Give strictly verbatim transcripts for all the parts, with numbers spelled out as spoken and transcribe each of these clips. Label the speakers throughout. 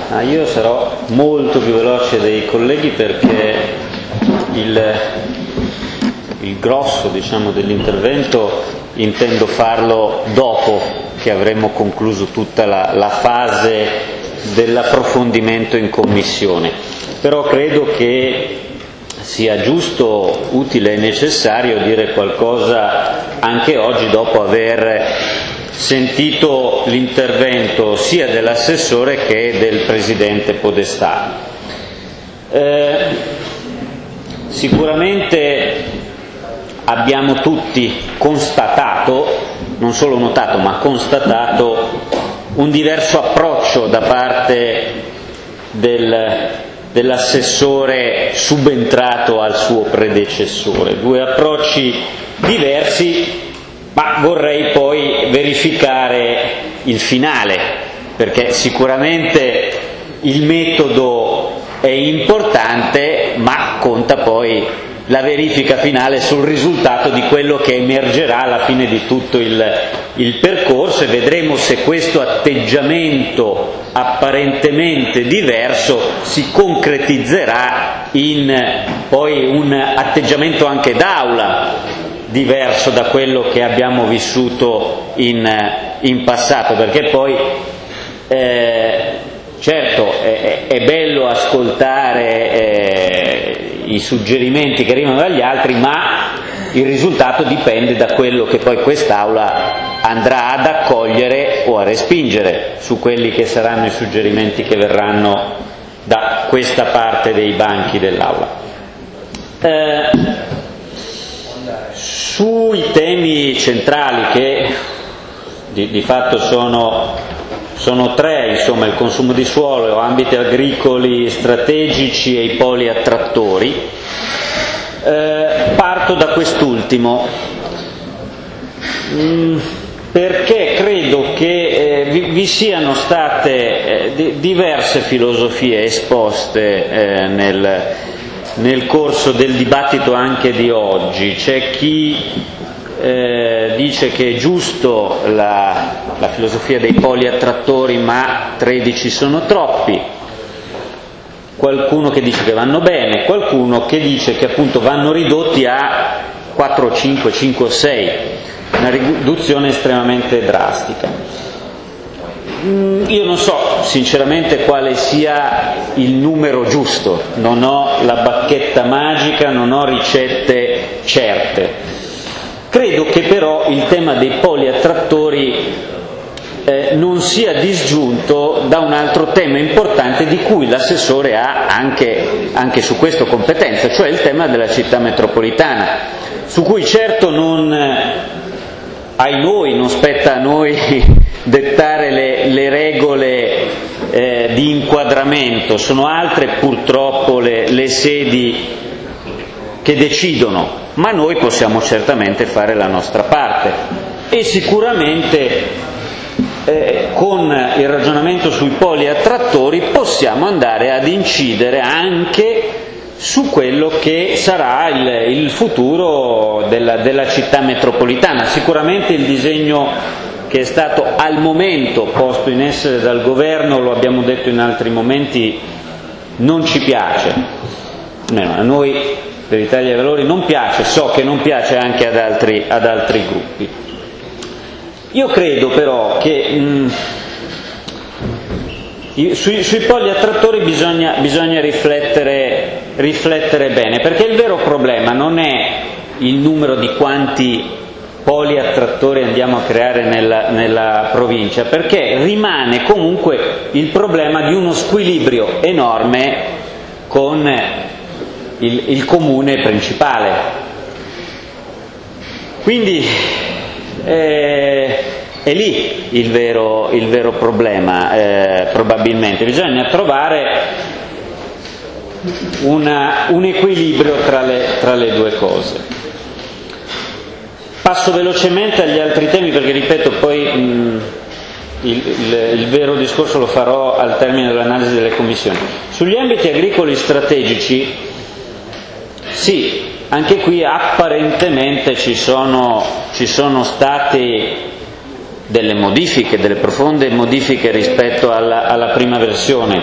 Speaker 1: Ah, io sarò molto più veloce dei colleghi perché il, il grosso, diciamo, dell'intervento intendo farlo dopo che avremo concluso tutta la, la fase dell'approfondimento in commissione. Però credo che sia giusto, utile e necessario dire qualcosa anche oggi dopo aver sentito l'intervento sia dell'assessore che del Presidente Podestà. Eh, sicuramente abbiamo tutti constatato, non solo notato ma constatato, un diverso approccio da parte del, dell'assessore subentrato al suo predecessore, due approcci diversi. Ma vorrei poi verificare il finale, perché sicuramente il metodo è importante, ma conta poi la verifica finale sul risultato di quello che emergerà alla fine di tutto il, il percorso, e vedremo se questo atteggiamento apparentemente diverso si concretizzerà in poi un atteggiamento anche d'aula diverso da quello che abbiamo vissuto in, in passato, perché poi eh, certo è, è bello ascoltare eh, i suggerimenti che arrivano dagli altri, ma il risultato dipende da quello che poi quest'Aula andrà ad accogliere o a respingere su quelli che saranno i suggerimenti che verranno da questa parte dei banchi dell'Aula. Eh, Sui temi centrali, che di, di fatto sono, sono tre, insomma, il consumo di suolo, ambiti agricoli strategici e i poli attrattori, eh, parto da quest'ultimo, mm, perché credo che eh, vi, vi siano state eh, di, diverse filosofie esposte eh, nel nel corso del dibattito anche di oggi. C'è chi eh, dice che è giusto la, la filosofia dei poli attrattori, ma tredici sono troppi, qualcuno che dice che vanno bene, qualcuno che dice che appunto vanno ridotti a quattro, cinque, cinque o sei, una riduzione estremamente drastica. Io non so sinceramente quale sia il numero giusto, non ho la bacchetta magica, non ho ricette certe. Credo che però il tema dei poli attrattori eh, non sia disgiunto da un altro tema importante di cui l'assessore ha anche, anche su questo competenza, cioè il tema della città metropolitana, su cui certo non, ai noi, non spetta a noi dettare le, le regole eh, di inquadramento, sono altre purtroppo le, le sedi che decidono, ma noi possiamo certamente fare la nostra parte e sicuramente eh, con il ragionamento sui poli attrattori possiamo andare ad incidere anche su quello che sarà il, il futuro della, della città metropolitana. Sicuramente il disegno che è stato al momento posto in essere dal governo, lo abbiamo detto in altri momenti, non ci piace. A noi per Italia dei Valori non piace, so che non piace anche ad altri, ad altri gruppi. Io credo però che mh, sui, sui poli attrattori bisogna, bisogna riflettere, riflettere bene, perché il vero problema non è il numero di quanti poli attrattori andiamo a creare nella, nella provincia, perché rimane comunque il problema di uno squilibrio enorme con il, il comune principale. Quindi eh, è lì il vero, il vero problema, eh, probabilmente. Bisogna trovare una, un equilibrio tra le, tra le due cose. Passo velocemente agli altri temi perché, ripeto, poi mh, il, il, il vero discorso lo farò al termine dell'analisi delle commissioni. Sugli ambiti agricoli strategici, sì, anche qui apparentemente ci sono, ci sono stati delle modifiche, delle profonde modifiche rispetto alla, alla prima versione,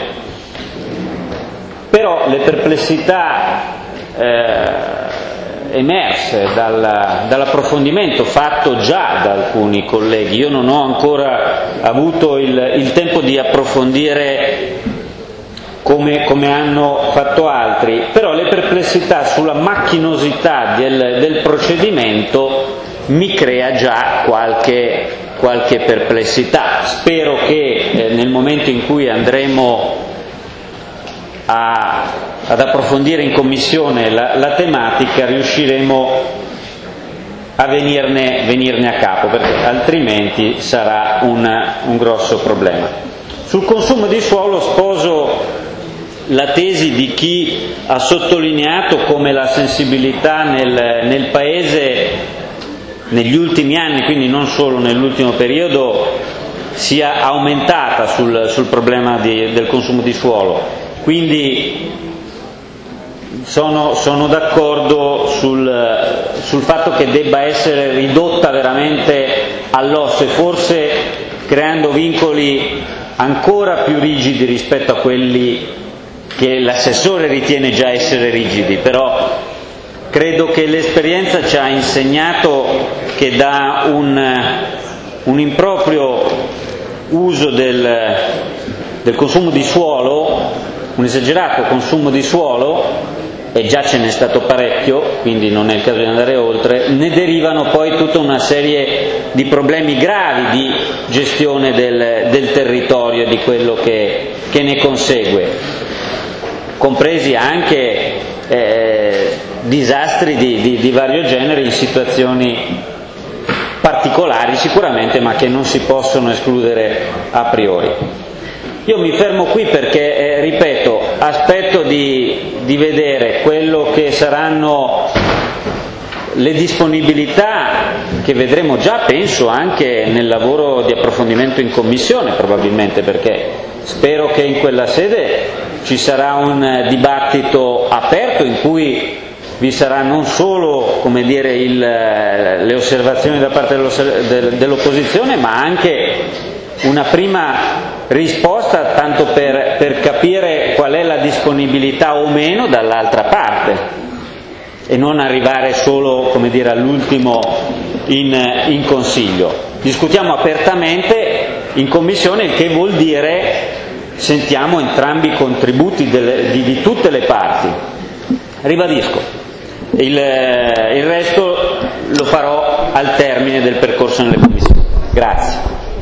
Speaker 1: però le perplessità eh, emerse dal, dall'approfondimento fatto già da alcuni colleghi, io non ho ancora avuto il, il tempo di approfondire come, come hanno fatto altri, però le perplessità sulla macchinosità del, del procedimento mi crea già qualche, qualche perplessità. Spero che eh, nel momento in cui andremo a, ad approfondire in commissione la, la tematica riusciremo a venirne, venirne a capo, perché altrimenti sarà un, un grosso problema. Sul consumo di suolo sposo la tesi di chi ha sottolineato come la sensibilità nel, nel Paese negli ultimi anni, quindi non solo nell'ultimo periodo, sia aumentata sul, sul problema di, del consumo di suolo. Quindi sono, sono d'accordo sul, sul fatto che debba essere ridotta veramente all'osso e forse creando vincoli ancora più rigidi rispetto a quelli che l'assessore ritiene già essere rigidi, però credo che l'esperienza ci ha insegnato che da un, un improprio uso del, del consumo di suolo, un esagerato consumo di suolo, e già ce n'è stato parecchio, quindi non è il caso di andare oltre, ne derivano poi tutta una serie di problemi gravi di gestione del, del territorio e di quello che, che ne consegue, compresi anche eh, disastri di, di, di vario genere in situazioni particolari sicuramente, ma che non si possono escludere a priori. Io mi fermo qui perché, eh, ripeto, aspetto di, di vedere quello che saranno le disponibilità che vedremo già, penso anche nel lavoro di approfondimento in commissione probabilmente, perché spero che in quella sede ci sarà un dibattito aperto in cui vi sarà non solo, come dire, il, le osservazioni da parte dell'opposizione, ma anche una prima risposta, tanto per, per capire qual è la disponibilità o meno dall'altra parte e non arrivare solo, come dire, all'ultimo in, in Consiglio. Discutiamo apertamente in Commissione, il che vuol dire sentiamo entrambi i contributi delle, di, di tutte le parti. Ribadisco, il, il resto lo farò al termine del percorso nelle commissioni. Grazie.